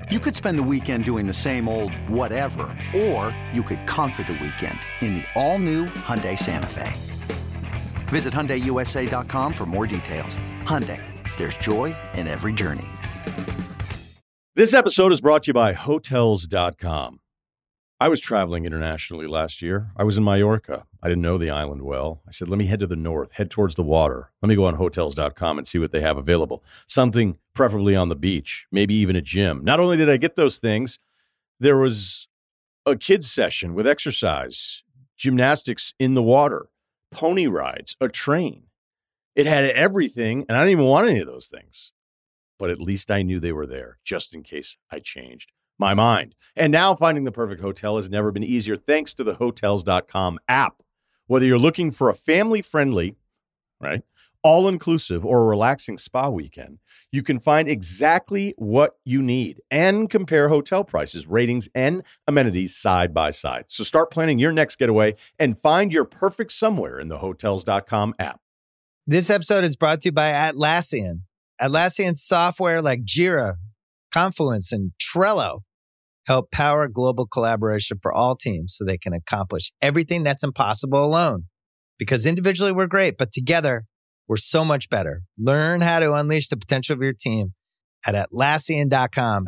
You could spend the weekend doing the same old whatever, or you could conquer the weekend in the all-new Hyundai Santa Fe. Visit HyundaiUSA.com for more details. Hyundai, there's joy in every journey. This episode is brought to you by Hotels.com. I was traveling internationally last year. I was in Mallorca. I didn't know the island well. I said, let me head to the north, head towards the water. Let me go on Hotels.com and see what they have available. Something preferably on the beach, maybe even a gym. Not only did I get those things, there was a kids session with exercise, gymnastics in the water, pony rides, a train. It had everything, and I didn't even want any of those things. But at least I knew they were there, just in case I changed my mind. And now finding the perfect hotel has never been easier thanks to the Hotels.com app. Whether you're looking for a family-friendly, right, all-inclusive or a relaxing spa weekend, you can find exactly what you need and compare hotel prices, ratings, and amenities side by side. So start planning your next getaway and find your perfect somewhere in the Hotels.com app. This episode is brought to you by Atlassian. Atlassian software like Jira, Confluence, and Trello help power global collaboration for all teams so they can accomplish everything that's impossible alone. Because individually we're great, but together we're so much better. Learn how to unleash the potential of your team at Atlassian.com.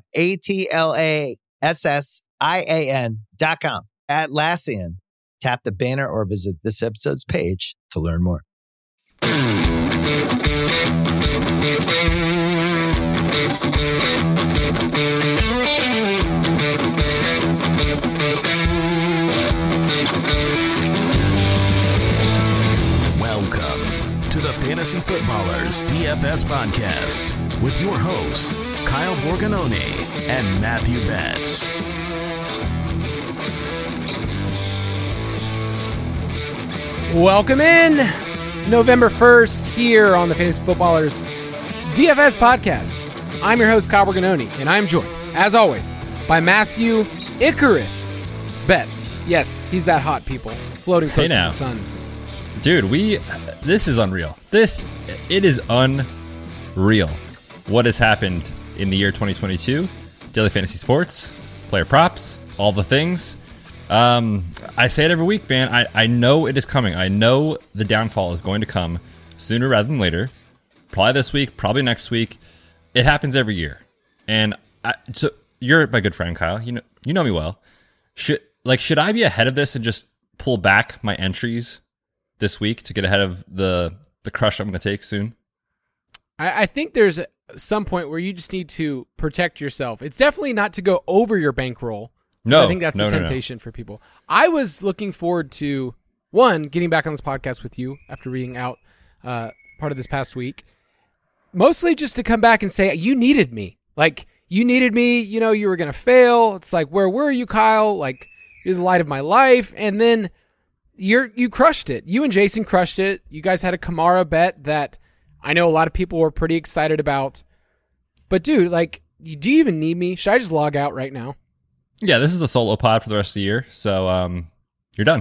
Atlassian.com. Atlassian. Tap the banner or visit this episode's page to learn more. Welcome to the Fantasy Footballers DFS podcast with your hosts, Kyle Borgononi and Matthew Betts. Welcome in November 1st here on the Fantasy Footballers DFS podcast. I'm your host, Kyle Borgononi, and I'm joined, as always, by Matthew Icarus Betts. Yes, he's that hot, people, floating close to the sun. Dude, this is unreal. It is unreal what has happened in the year 2022. Daily fantasy sports, player props, all the things. I say it every week, man. I know it is coming. I know the downfall is going to come sooner rather than later. Probably this week, probably next week. It happens every year. And so you're my good friend, Kyle. You know me well. Should I be ahead of this and just pull back my entries this week to get ahead of the crush I'm going to take soon? I think there's some point where you just need to protect yourself. It's definitely not to go over your bankroll. No, I think that's the temptation for people. I was looking forward to, one, getting back on this podcast with you after being out part of this past week. Mostly just to come back and say, you needed me. You needed me. You were going to fail. It's like, where were you, Kyle? You're the light of my life. And then you crushed it. You and Jason crushed it. You guys had a Kamara bet that I know a lot of people were pretty excited about. But, dude, do you even need me? Should I just log out right now? Yeah, this is a solo pod for the rest of the year, so you're done.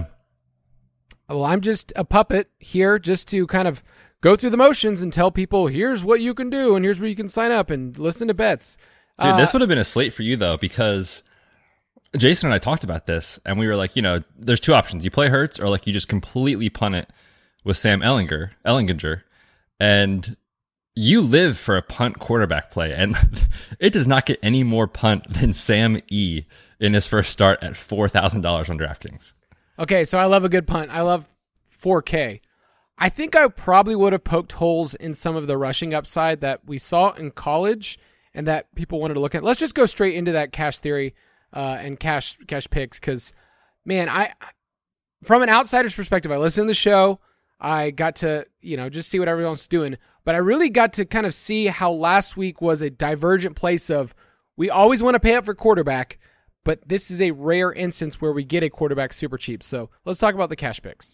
Well, I'm just a puppet here just to kind of go through the motions and tell people, here's what you can do, and here's where you can sign up and listen to bets. Dude, this would have been a slate for you, though, because Jason and I talked about this, and we were like, there's two options. You play Hurts, or you just completely punt it with Sam Ehlinger, and you live for a punt quarterback play, and it does not get any more punt than Sam E. in his first start at $4,000 on DraftKings. Okay, so I love a good punt. I love 4K. I think I probably would have poked holes in some of the rushing upside that we saw in college and that people wanted to look at. Let's just go straight into that cash theory and cash picks because, man, from an outsider's perspective, I listened to the show. I got to, just see what everyone's doing. But I really got to kind of see how last week was a divergent place of we always want to pay up for quarterback, but this is a rare instance where we get a quarterback super cheap. So let's talk about the cash picks.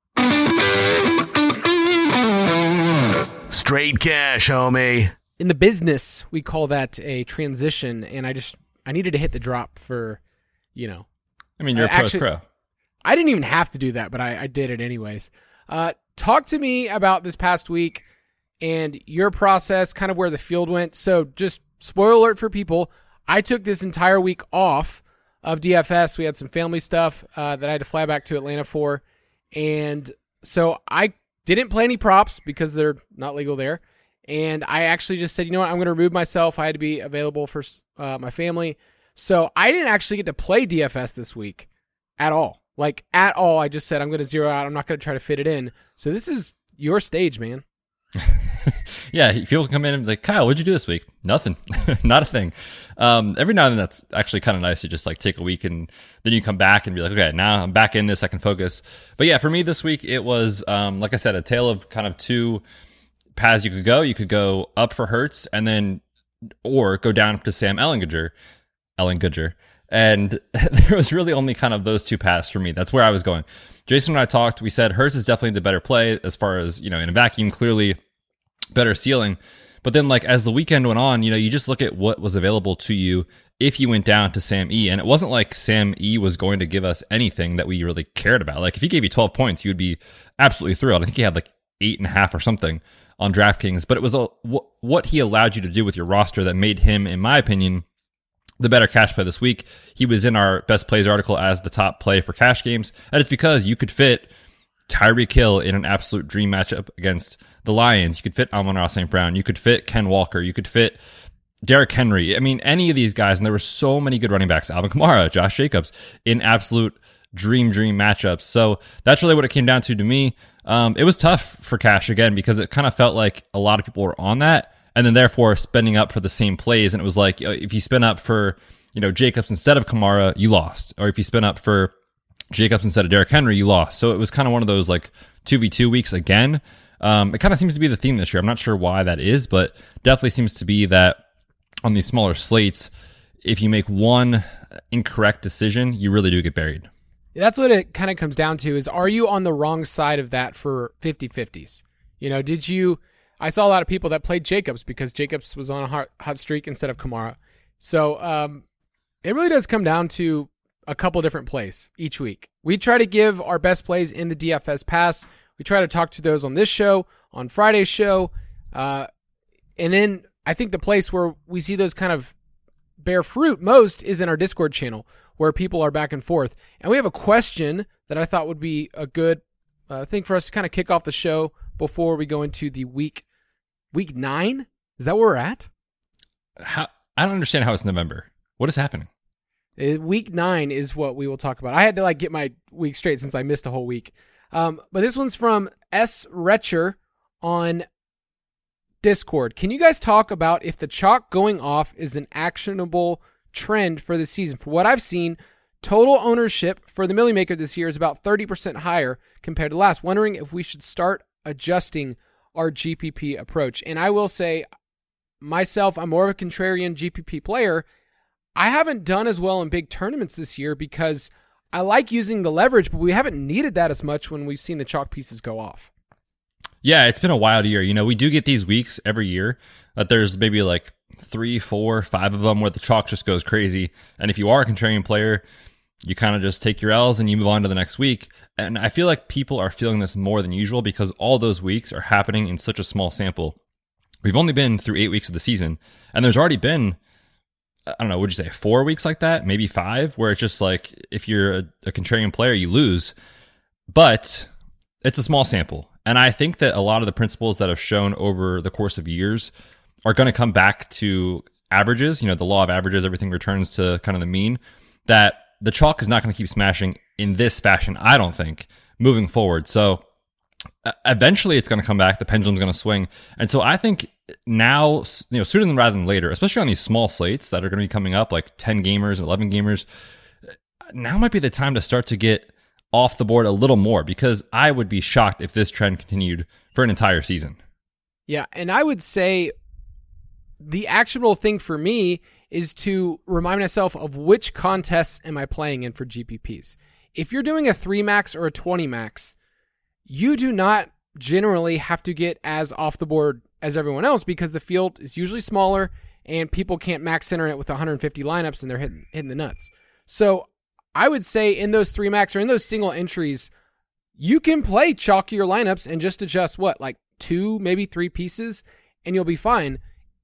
Straight cash, homie. In the business, we call that a transition, and I needed to hit the drop for, I mean, you're a pro. I didn't even have to do that, but I did it anyways. Talk to me about this past week and your process, kind of where the field went. So just spoiler alert for people, I took this entire week off of DFS. We had some family stuff that I had to fly back to Atlanta for. And so I didn't play any props because they're not legal there. And I actually just said, you know what, I'm going to remove myself. I had to be available for my family. So I didn't actually get to play DFS this week at all. Like, at all. I just said, I'm going to zero out. I'm not going to try to fit it in. So this is your stage, man. Yeah, people come in and be like, Kyle, what'd you do this week? Nothing. Not a thing. Every now and then that's actually kind of nice to just like take a week and then you come back and be like, okay, now I'm back in this, I can focus. But yeah, for me this week, it was, like I said, a tale of kind of two paths you could go. You could go up for Hurts and then, or go down to Sam Ellinger. And there was really only kind of those two paths for me. That's where I was going. Jason and I talked, we said Hurts is definitely the better play as far as, in a vacuum, clearly better ceiling. But then like as the weekend went on, you just look at what was available to you if you went down to Sam E. And it wasn't like Sam E was going to give us anything that we really cared about. Like if he gave you 12 points, you would be absolutely thrilled. I think he had like 8.5 or something on DraftKings, but it was what he allowed you to do with your roster that made him, in my opinion, the better cash play this week. He was in our best plays article as the top play for cash games. And it's because you could fit Tyreek Hill in an absolute dream matchup against the Lions. You could fit Amon-Ra St. Brown. You could fit Ken Walker. You could fit Derrick Henry. I mean, any of these guys, and there were so many good running backs, Alvin Kamara, Josh Jacobs, in absolute dream matchups. So that's really what it came down to me. It was tough for cash again because it kind of felt like a lot of people were on that and then therefore spending up for the same plays. And it was like, if you spin up for, Jacobs instead of Kamara, you lost. Or if you spin up for Jacobs instead of Derrick Henry, you lost. So it was kind of one of those like 2v2 weeks again. It kind of seems to be the theme this year. I'm not sure why that is, but definitely seems to be that on these smaller slates, if you make one incorrect decision, you really do get buried. That's what it kind of comes down to is, are you on the wrong side of that for 50-50s? I saw a lot of people that played Jacobs because Jacobs was on a hot streak instead of Kamara. So it really does come down to a couple different plays each week. We try to give our best plays in the DFS pass. We try to talk to those on this show, on Friday's show. And then I think the place where we see those kind of bear fruit most is in our Discord channel where people are back and forth. And we have a question that I thought would be a good thing for us to kind of kick off the show before we go into the week 9. Is that where we're at? I don't understand how it's November. What is happening? Week 9 is what we will talk about. I had to get my week straight since I missed a whole week. But this one's from S. Retcher on Discord. Can you guys talk about if the chalk going off is an actionable trend for the season? For what I've seen, total ownership for the Millie Maker this year is about 30% higher compared to last. Wondering if we should start adjusting our GPP approach. And I will say, myself, I'm more of a contrarian GPP player. I haven't done as well in big tournaments this year because I like using the leverage, but we haven't needed that as much when we've seen the chalk pieces go off. Yeah, it's been a wild year. We do get these weeks every year that there's maybe like 3, 4, 5 of them where the chalk just goes crazy. And if you are a contrarian player, you kind of just take your L's and you move on to the next week. And I feel like people are feeling this more than usual because all those weeks are happening in such a small sample. We've only been through 8 weeks of the season, and there's already been, I don't know, would you say 4 weeks like that? Maybe 5, where it's just like, if you're a contrarian player, you lose. But it's a small sample. And I think that a lot of the principles that have shown over the course of years are going to come back to averages. The law of averages, everything returns to kind of the mean, that the chalk is not going to keep smashing in this fashion, I don't think, moving forward. So eventually it's going to come back. The pendulum's going to swing. And so I think now, sooner than rather than later, especially on these small slates that are going to be coming up, like 10 gamers, 11 gamers, now might be the time to start to get off the board a little more, because I would be shocked if this trend continued for an entire season. Yeah, and I would say the actionable thing for me is to remind myself of which contests am I playing in for GPPs. If you're doing a 3 max or a 20 max, you do not generally have to get as off the board as everyone else because the field is usually smaller and people can't max internet with 150 lineups and they're hitting the nuts. So I would say in those 3 max or in those single entries, you can play chalkier lineups and just adjust 2, maybe 3 pieces, and you'll be fine.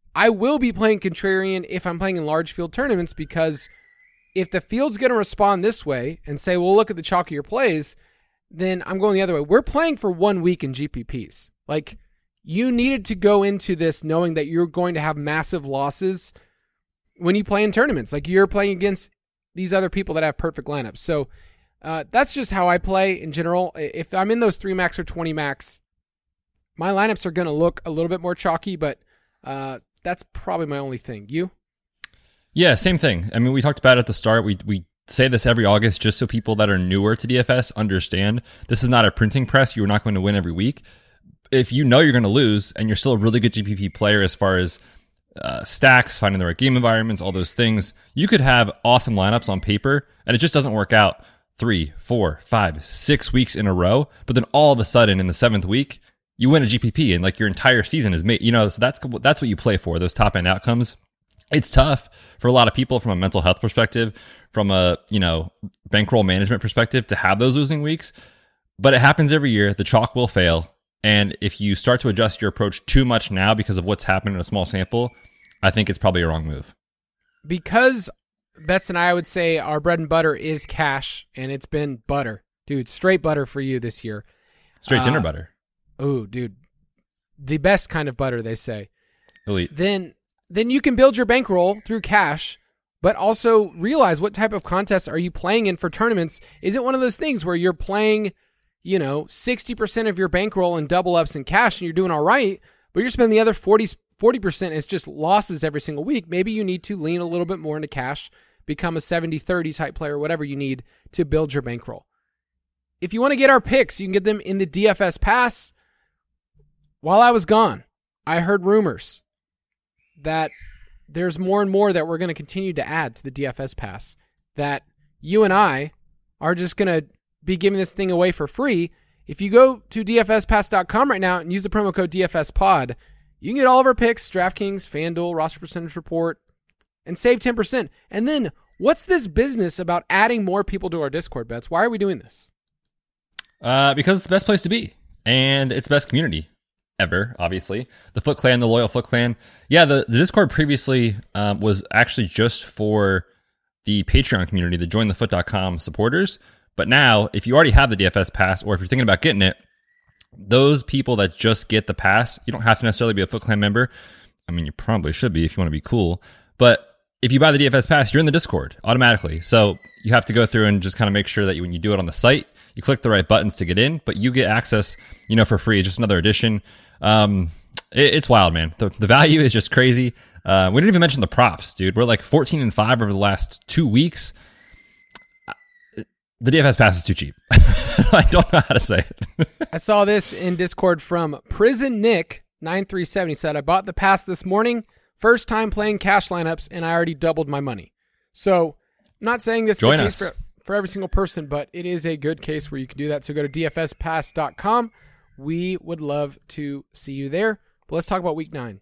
I will be playing contrarian if I'm playing in large field tournaments, because if the field's going to respond this way and say, well, look at the chalkier plays, then I'm going the other way. We're playing for 1 week in GPPs. Like, you needed to go into this knowing that you're going to have massive losses when you play in tournaments. Like, you're playing against these other people that have perfect lineups. So that's just how I play in general. If I'm in those 3 max or 20 max, my lineups are going to look a little bit more chalky, but that's probably my only thing. You? Yeah, same thing. I mean, we talked about it at the start. We say this every August just so people that are newer to DFS understand this is not a printing press. You're not going to win every week. If you know you're going to lose and you're still a really good GPP player as far as stacks, finding the right game environments, all those things, you could have awesome lineups on paper and it just doesn't work out 3, 4, 5, 6 weeks in a row. But then all of a sudden in the 7th week, you win a GPP and like your entire season is made, so that's what you play for, those top end outcomes. It's tough for a lot of people from a mental health perspective, from a, bankroll management perspective to have those losing weeks, but it happens every year. The chalk will fail. And if you start to adjust your approach too much now because of what's happened in a small sample, I think it's probably a wrong move. Because Betts and I would say our bread and butter is cash, and it's been butter. Dude, straight butter for you this year. Straight dinner butter. Oh, dude. The best kind of butter, they say. Elite. Then you can build your bankroll through cash, but also realize what type of contests are you playing in for tournaments. Is it one of those things where you're playing, 60% of your bankroll in double ups in cash and you're doing all right, but you're spending the other 40% as just losses every single week? Maybe you need to lean a little bit more into cash, become a 70-30 type player, whatever you need to build your bankroll. If you want to get our picks, you can get them in the DFS Pass. While I was gone, I heard rumors that there's more and more that we're going to continue to add to the DFS Pass, that you and I are just going to be giving this thing away for free. If you go to dfspass.com right now and use the promo code DFSPod, you can get all of our picks, DraftKings, FanDuel, roster percentage report, and save 10%. And then what's this business about adding more people to our Discord, Bets? Why are we doing this? Because it's the best place to be, and it's the best community ever, obviously. The Foot Clan, the loyal Foot Clan. Yeah, the Discord previously was actually just for the Patreon community, the jointhefoot.com supporters. But now, if you already have the DFS Pass, or if you're thinking about getting it, those people that just get the pass, you don't have to necessarily be a Foot Clan member. I mean, you probably should be if you want to be cool. But if you buy the DFS Pass, you're in the Discord automatically. So you have to go through and just kind of make sure that when you do it on the site, you click the right buttons to get in, but you get access, for free. It's just another addition. It's wild, man. The value is just crazy. We didn't even mention the props, dude. We're like 14-5 over the last 2 weeks. The DFS Pass is too cheap. I don't know how to say it. I saw this in Discord from Prison Nick 937. He said, I bought the pass this morning, first time playing cash lineups, and I already doubled my money. So, I'm not saying this is the case for every single person, but it is a good case where you can do that. So go to dfspass.com. We would love to see you there. But let's talk about week 9.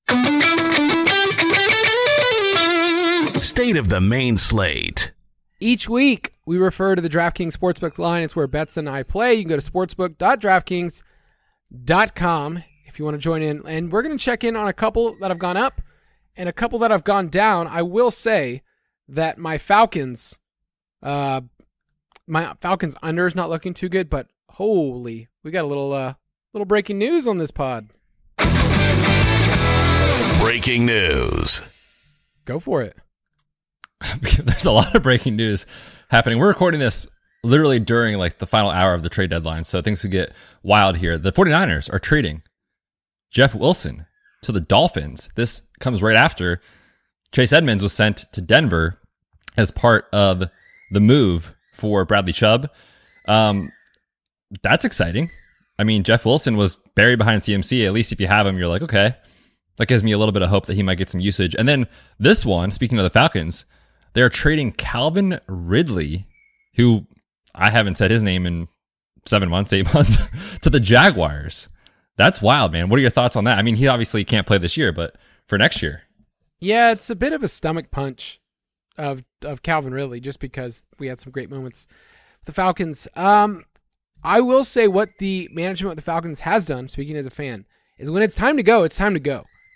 State of the main slate. Each week, we refer to the DraftKings Sportsbook line. It's where Betts and I play. You can go to sportsbook.draftkings.com if you want to join in. And we're going to check in on a couple that have gone up and a couple that have gone down. I will say that my Falcons under is not looking too good, but holy, we got a little breaking news on this pod. Breaking news. Go for it. There's a lot of breaking news happening. We're recording this literally during the final hour of the trade deadline, so things could get wild here. The 49ers are trading Jeff Wilson to the Dolphins. This comes right after Chase Edmonds was sent to Denver as part of the move for Bradley Chubb. That's exciting. I mean, Jeff Wilson was buried behind CMC. At least if you have him, you're like, okay, that gives me a little bit of hope that he might get some usage. And then this one, speaking of the Falcons, they're trading Calvin Ridley, who I haven't said his name in 7 months, 8 months, to the Jaguars. That's wild, man. What are your thoughts on that? I mean, he obviously can't play this year, but for next year. Yeah, it's a bit of a stomach punch of Calvin Ridley, just because we had some great moments with the Falcons. I will say what the management of the Falcons has done, speaking as a fan, is when it's time to go, it's time to go.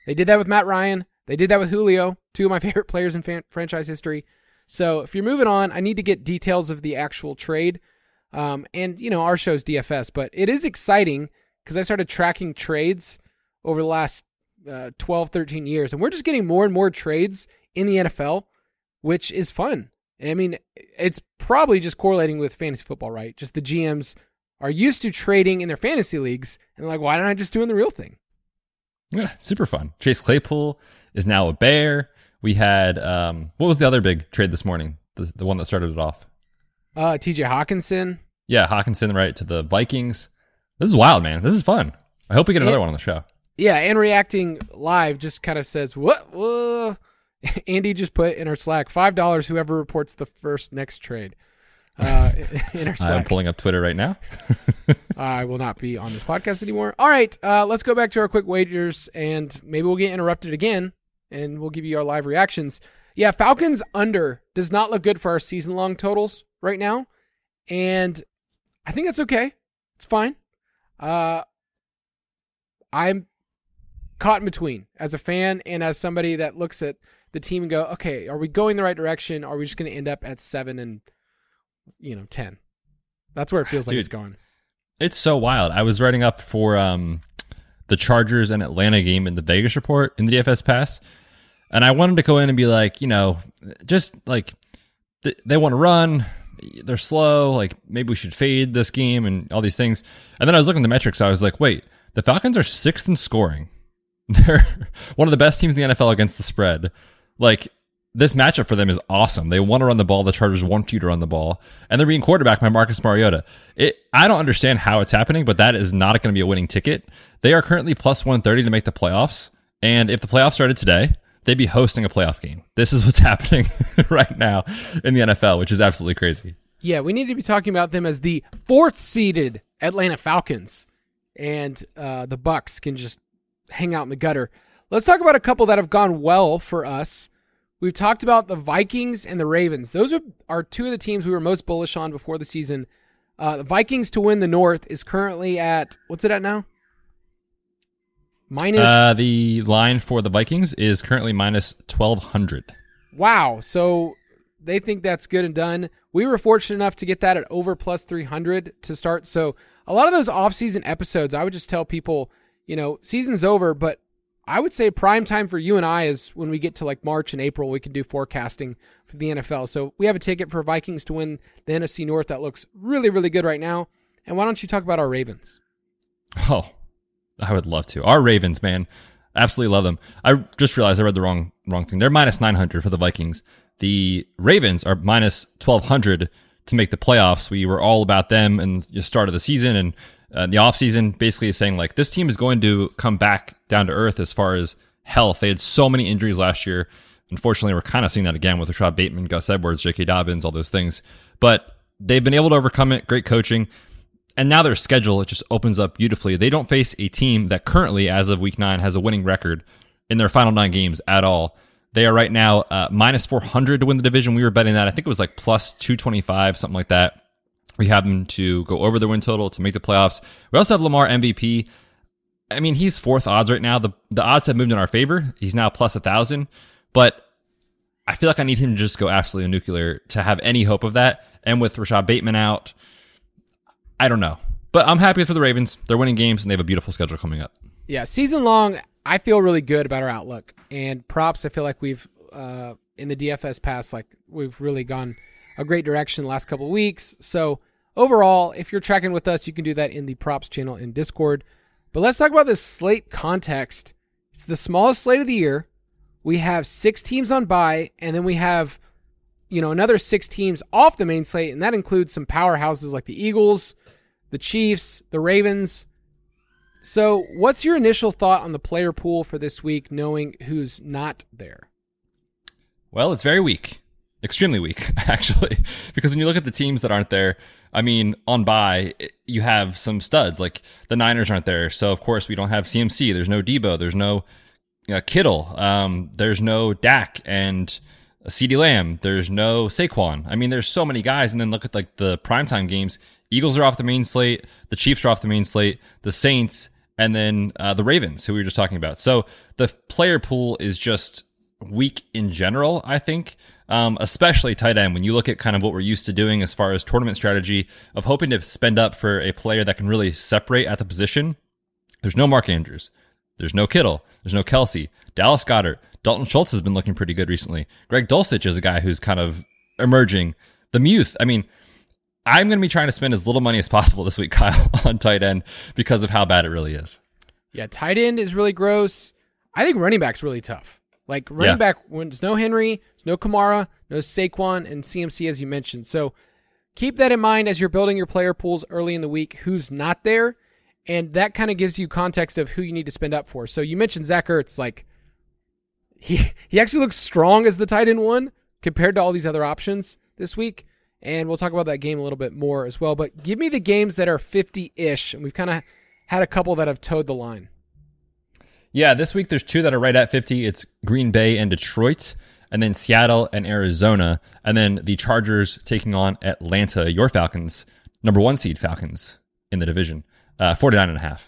They did that with Matt Ryan. They did that with Julio, two of my favorite players in franchise history. So if you're moving on, I need to get details of the actual trade. And, our show's DFS, but it is exciting because I started tracking trades over the last 12, 13 years, and we're just getting more and more trades in the NFL, which is fun. I mean, it's probably just correlating with fantasy football, right? Just the GMs are used to trading in their fantasy leagues, and they're like, why don't I just do the real thing? Yeah, super fun. Chase Claypool is now a Bear. We had, what was the other big trade this morning? The one that started it off? TJ Hawkinson. Yeah, Hawkinson, right, to the Vikings. This is wild, man. This is fun. I hope we get another one on the show. Yeah, and reacting live just kind of says, what? Whoa. Andy just put in our Slack, $5, whoever reports the next trade. In our Slack. I'm pulling up Twitter right now. I will not be on this podcast anymore. All right, let's go back to our quick wagers, and maybe we'll get interrupted again, and we'll give you our live reactions. Yeah, Falcons under does not look good for our season-long totals right now, and I think that's okay. It's fine. I'm caught in between as a fan and as somebody that looks at the team and go, okay, are we going the right direction? Are we just going to end up at 7 and 10? That's where it feels like it's going. It's so wild. I was writing up for the Chargers and Atlanta game in the Vegas report in the DFS pass, and I wanted to go in and be like, just like they want to run, they're slow, like maybe we should fade this game and all these things. And then I was looking at the metrics. I was like, wait, the Falcons are 6th in scoring. They're one of the best teams in the NFL against the spread. Like, this matchup for them is awesome. They want to run the ball. The Chargers want you to run the ball. And they're being quarterbacked by Marcus Mariota. I don't understand how it's happening, but that is not going to be a winning ticket. They are currently plus 130 to make the playoffs. And if the playoffs started today, they'd be hosting a playoff game. This is what's happening right now in the NFL, which is absolutely crazy. Yeah, we need to be talking about them as the 4th-seeded Atlanta Falcons. And the Bucs can just hang out in the gutter. Let's talk about a couple that have gone well for us. We've talked about the Vikings and the Ravens. Those are two of the teams we were most bullish on before the season. The Vikings to win the North is currently at, what's it at now? The line for the Vikings is currently minus 1,200. Wow. So they think that's good and done. We were fortunate enough to get that at over plus 300 to start. So a lot of those off-season episodes, I would just tell people, season's over, but I would say prime time for you and I is when we get to like March and April, we can do forecasting for the NFL. So we have a ticket for Vikings to win the NFC North that looks really, really good right now. And why don't you talk about our Ravens? Oh, I would love to. Our Ravens, man. Absolutely love them. I just realized I read the wrong thing. They're minus 900 for the Vikings. The Ravens are minus 1,200 to make the playoffs. We were all about them in the start of the season, and the offseason basically is saying, like, this team is going to come back down to earth as far as health. They had so many injuries last year. Unfortunately, we're kind of seeing that again with Rashad Bateman, Gus Edwards, J.K. Dobbins, all those things. But they've been able to overcome it. Great coaching. And now their schedule, it just opens up beautifully. They don't face a team that currently, as of week 9, has a winning record in their final 9 games at all. They are right now minus 400 to win the division. We were betting that. I think it was like plus 225, something like that. We have them to go over their win total to make the playoffs. We also have Lamar MVP. I mean, he's 4th odds right now. The odds have moved in our favor. He's now plus 1,000. But I feel like I need him to just go absolutely nuclear to have any hope of that. And with Rashad Bateman out, I don't know. But I'm happy for the Ravens. They're winning games, and they have a beautiful schedule coming up. Yeah, season long, I feel really good about our outlook. And props, I feel like we've, in the DFS pass, like we've really gone a great direction the last couple of weeks. So overall, if you're tracking with us, you can do that in the props channel in Discord. But let's talk about this slate context. It's the smallest slate of the year. We have 6 teams on bye, and then we have, another 6 teams off the main slate, and that includes some powerhouses like the Eagles, the Chiefs, the Ravens. So what's your initial thought on the player pool for this week, knowing who's not there? Well, it's very weak. Extremely weak, actually. Because when you look at the teams that aren't there, I mean, on bye, you have some studs. Like the Niners aren't there. So, of course, we don't have CMC. There's no Debo. There's no Kittle. There's no Dak and CeeDee Lamb. There's no Saquon. I mean, there's so many guys. And then look at like the primetime games. Eagles are off the main slate. The Chiefs are off the main slate. The Saints and then the Ravens, who we were just talking about. So the player pool is just weak in general, I think, especially tight end. When you look at kind of what we're used to doing as far as tournament strategy of hoping to spend up for a player that can really separate at the position, there's no Mark Andrews. There's no Kittle. There's no Kelsey. Dallas Goedert. Dalton Schultz has been looking pretty good recently. Greg Dulcich is a guy who's kind of emerging. The Muth, I mean, I'm going to be trying to spend as little money as possible this week, Kyle, on tight end because of how bad it really is. Yeah, tight end is really gross. I think running back's really tough. Like running back, when there's no Henry, there's no Kamara, no Saquon, and CMC, as you mentioned. So keep that in mind as you're building your player pools early in the week, who's not there. And that kind of gives you context of who you need to spend up for. So you mentioned Zach Ertz, like he actually looks strong as the tight end one compared to all these other options this week. And we'll talk about that game a little bit more as well. But give me the games that are 50-ish. And we've kind of had a couple that have towed the line. Yeah, this week there's 2 that are right at 50. It's Green Bay and Detroit, and then Seattle and Arizona, and then the Chargers taking on Atlanta, your Falcons, number 1 seed Falcons in the division, 49.5.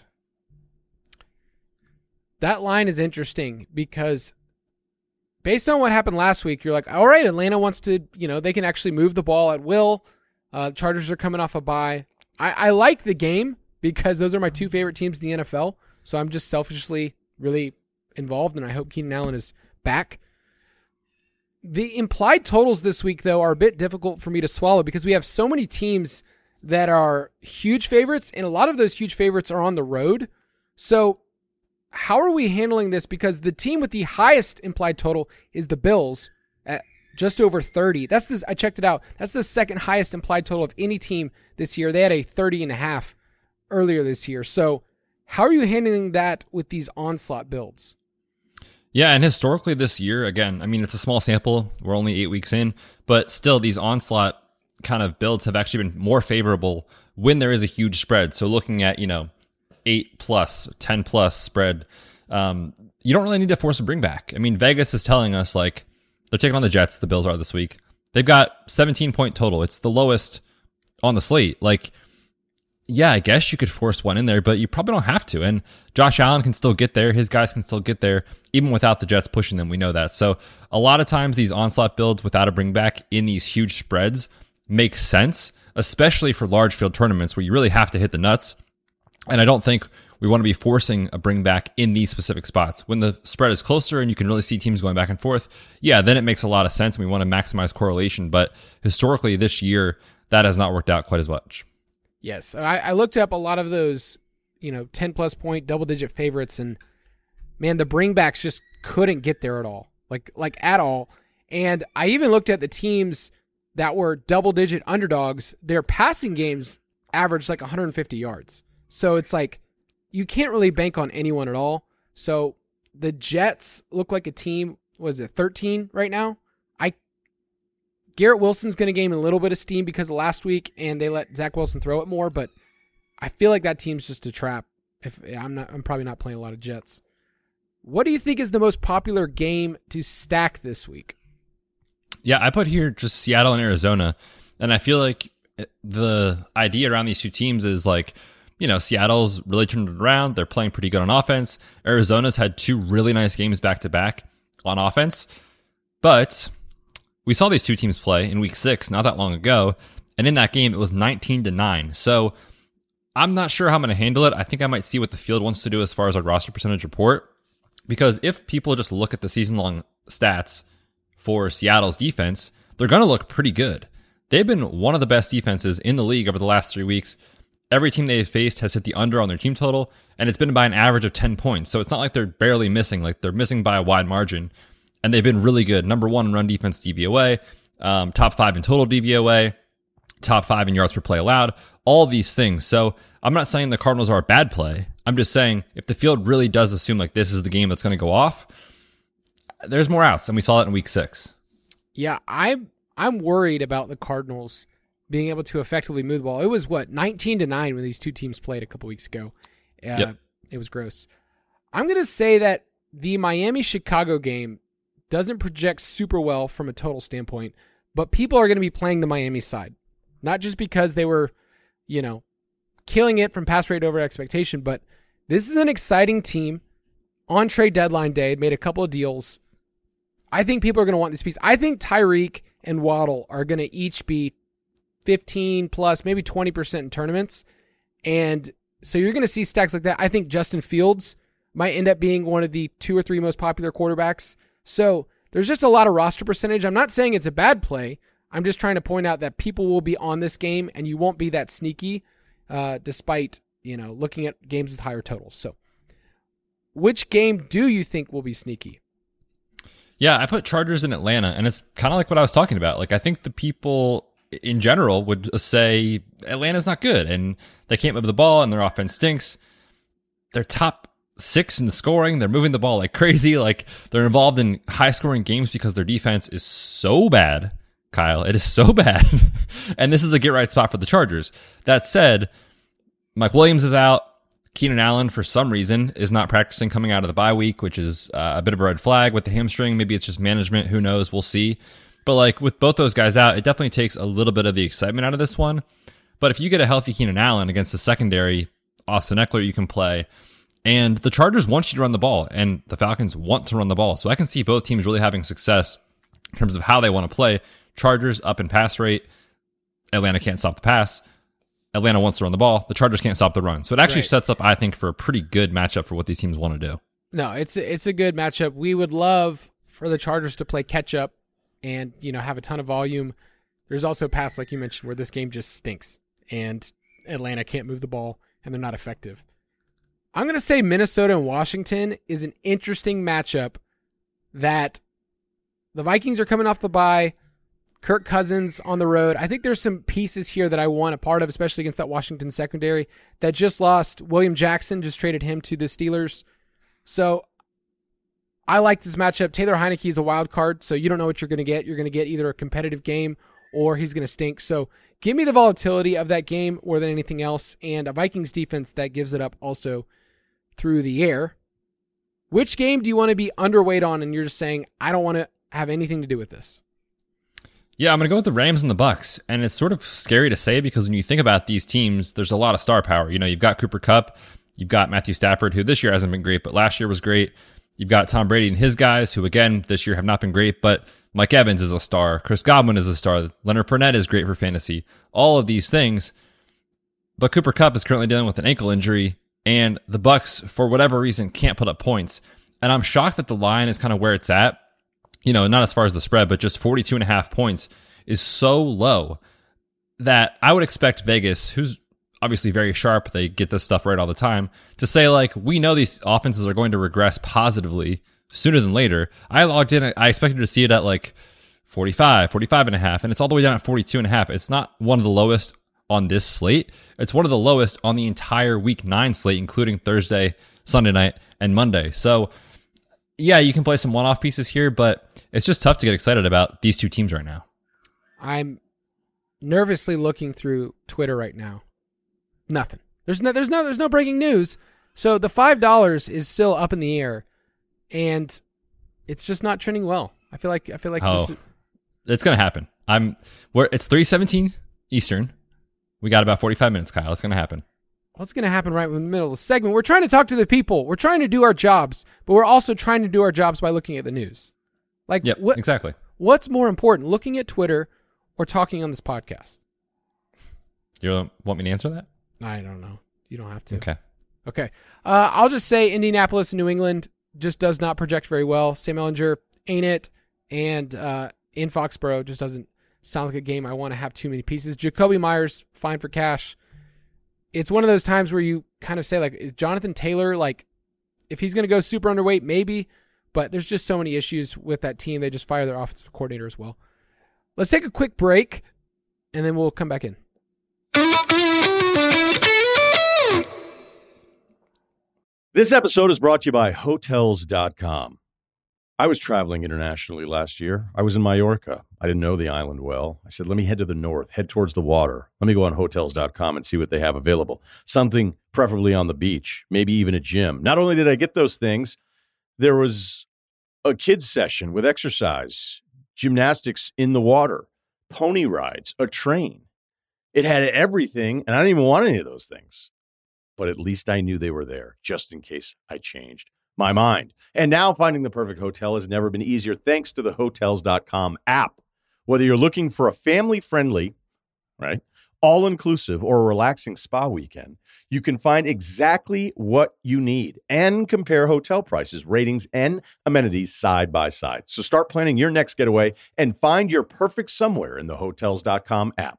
That line is interesting because based on what happened last week, you're like, all right, Atlanta wants to, they can actually move the ball at will. Chargers are coming off a bye. I like the game because those are my 2 favorite teams in the NFL. So I'm just selfishly really involved, and I hope Keenan Allen is back. The implied totals this week, though, are a bit difficult for me to swallow because we have so many teams that are huge favorites, and a lot of those huge favorites are on the road. So how are we handling this? Because the team with the highest implied total is the Bills at just over 30. I checked it out. That's the second highest implied total of any team this year. They had a 30.5 earlier this year. So how are you handling that with these onslaught builds? Yeah, and historically this year, again, I mean, it's a small sample. We're only 8 weeks in, but still these onslaught kind of builds have actually been more favorable when there is a huge spread. So looking at, 8 plus, 10 plus spread, you don't really need to force a bring back. I mean, Vegas is telling us like they're taking on the Jets, the Bills are this week. They've got 17-point total. It's the lowest on the slate. Like, yeah, I guess you could force one in there, but you probably don't have to. And Josh Allen can still get there. His guys can still get there, even without the Jets pushing them. We know that. So a lot of times these onslaught builds without a bring back in these huge spreads make sense, especially for large field tournaments where you really have to hit the nuts. And I don't think we want to be forcing a bring back in these specific spots. When the spread is closer and you can really see teams going back and forth, yeah, then it makes a lot of sense and we want to maximize correlation. But historically this year, that has not worked out quite as much. Yes, I looked up a lot of those, 10-plus point, double-digit favorites, and, man, the bringbacks just couldn't get there at all, like at all. And I even looked at the teams that were double-digit underdogs. Their passing games averaged like 150 yards. So it's like you can't really bank on anyone at all. So the Jets look like a team, was it 13 right now? Garrett Wilson's going to gain a little bit of steam because of last week, and they let Zach Wilson throw it more. But I feel like that team's just a trap. I'm probably not playing a lot of Jets. What do you think is the most popular game to stack this week? Yeah, I put here just Seattle and Arizona, and I feel like the idea around these 2 teams is like, Seattle's really turned it around. They're playing pretty good on offense. Arizona's had 2 really nice games back to back on offense, but we saw these 2 teams play in week 6 not that long ago, and in that game it was 19-9. So I'm not sure how I'm going to handle it. I think I might see what the field wants to do as far as our roster percentage report, because if people just look at the season-long stats for Seattle's defense, they're going to look pretty good. They've been one of the best defenses in the league over the last 3 weeks. Every team they've faced has hit the under on their team total, and it's been by an average of 10 points. So it's not like they're barely missing, like they're missing by a wide margin. And they've been really good. Number 1 in run defense DVOA, top 5 in total DVOA, top 5 in yards per play allowed, all these things. So I'm not saying the Cardinals are a bad play. I'm just saying if the field really does assume like this is the game that's going to go off, there's more outs, and we saw it in week 6. Yeah, I'm worried about the Cardinals being able to effectively move the ball. It was 19-9 when these 2 teams played a couple weeks ago. Yep. It was gross. I'm going to say that the Miami-Chicago game doesn't project super well from a total standpoint, but people are going to be playing the Miami side. Not just because they were, killing it from pass rate over expectation, but This is an exciting team. On trade deadline day, made a couple of deals. I think people are going to want this piece. I think Tyreek and Waddle are going to each be 15 plus, maybe 20% in tournaments. And so you're going to see stacks like that. I think Justin Fields might end up being one of the 2 or 3 most popular quarterbacks. So there's just a lot of roster percentage. I'm not saying it's a bad play. I'm just trying to point out that people will be on this game and you won't be that sneaky despite, looking at games with higher totals. So which game do you think will be sneaky? Yeah, I put Chargers in Atlanta, and it's kind of like what I was talking about. Like, I think the people in general would say Atlanta's not good, and they can't move the ball, and their offense stinks. They're top 6 in scoring. They're moving the ball like crazy. Like, they're involved in high-scoring games because their defense is so bad, Kyle. It is so bad. And this is a get-right spot for the Chargers. That said, Mike Williams is out. Keenan Allen, for some reason, is not practicing coming out of the bye week, which is a bit of a red flag with the hamstring. Maybe it's just management. Who knows? We'll see. But like with both those guys out, it definitely takes a little bit of the excitement out of this one. But if you get a healthy Keenan Allen against the secondary, Austin Eckler, you can play. And the Chargers want you to run the ball, and the Falcons want to run the ball. So I can see both teams really having success in terms of how they want to play. Chargers up in pass rate. Atlanta can't stop the pass. Atlanta wants to run the ball. The Chargers can't stop the run. So it actually sets up, I think, for a pretty good matchup for what these teams want to do. No, it's a good matchup. We would love for the Chargers to play catch up and, have a ton of volume. There's also paths, like you mentioned, where this game just stinks and Atlanta can't move the ball and they're not effective. I'm going to say Minnesota and Washington is an interesting matchup that the Vikings are coming off the bye. Kirk Cousins on the road. I think there's some pieces here that I want a part of, especially against that Washington secondary that just lost William Jackson, just traded him to the Steelers. So I like this matchup. Taylor Heineke is a wild card, so you don't know what you're going to get. You're going to get either a competitive game or he's going to stink. So give me the volatility of that game more than anything else, and a Vikings defense that gives it up also through the air. Which game do you want to be underweight on and you're just saying, I don't want to have anything to do with this? Yeah, I'm going to go with the Rams and the Bucks, and it's sort of scary to say because when you think about these teams, there's a lot of star power. You've got Cooper Kupp, you've got Matthew Stafford, who this year hasn't been great, but last year was great. You've got Tom Brady and his guys, who again, this year have not been great, but Mike Evans is a star. Chris Godwin is a star. Leonard Fournette is great for fantasy. All of these things. But Cooper Kupp is currently dealing with an ankle injury, and the Bucks, for whatever reason, can't put up points. And I'm shocked that the line is kind of where it's at. Not as far as the spread, but just 42.5 points is so low that I would expect Vegas, who's obviously very sharp, they get this stuff right all the time, to say, like, we know these offenses are going to regress positively sooner than later. I logged in, I expected to see it at like 45, 45.5, and it's all the way down at 42.5. It's not one of the lowest on this slate. It's one of the lowest on the entire Week 9 slate, including Thursday, Sunday night, and Monday. So, yeah, you can play some one-off pieces here, but it's just tough to get excited about these two teams right now. I'm nervously looking through Twitter right now. Nothing. There's no breaking news. So the $5 is still up in the air, and it's just not trending well. I feel like this is... It's gonna happen. It's 3:17 Eastern. We got about 45 minutes, Kyle. It's gonna happen. What's going to happen right in the middle of the segment? We're trying to talk to the people. We're trying to do our jobs, but we're also trying to do our jobs by looking at the news. Exactly. What's more important, looking at Twitter or talking on this podcast? You want me to answer that? I don't know. You don't have to. Okay. I'll just say Indianapolis and New England just does not project very well. Sam Ehlinger ain't it. And in Foxborough just doesn't sound like a game I want to have too many pieces. Jacoby Myers, fine for cash. It's one of those times where you kind of say, like, is Jonathan Taylor, like, if he's going to go super underweight, maybe, but there's just so many issues with that team. They just fire their offensive coordinator as well. Let's take a quick break, and then we'll come back in. This episode is brought to you by Hotels.com. I was traveling internationally last year. I was in Mallorca. I didn't know the island well. I said, let me head to the north, head towards the water. Let me go on Hotels.com and see what they have available. Something preferably on the beach, maybe even a gym. Not only did I get those things, there was a kids session with exercise, gymnastics in the water, pony rides, a train. It had everything, and I didn't even want any of those things. but at least I knew they were there, just in case I changed my mind. And now finding the perfect hotel has never been easier thanks to the Hotels.com app. Whether you're looking for a family-friendly, right, all-inclusive or a relaxing spa weekend, you can find exactly what you need and compare hotel prices, ratings, and amenities side by side. So start planning your next getaway and find your perfect somewhere in the Hotels.com app.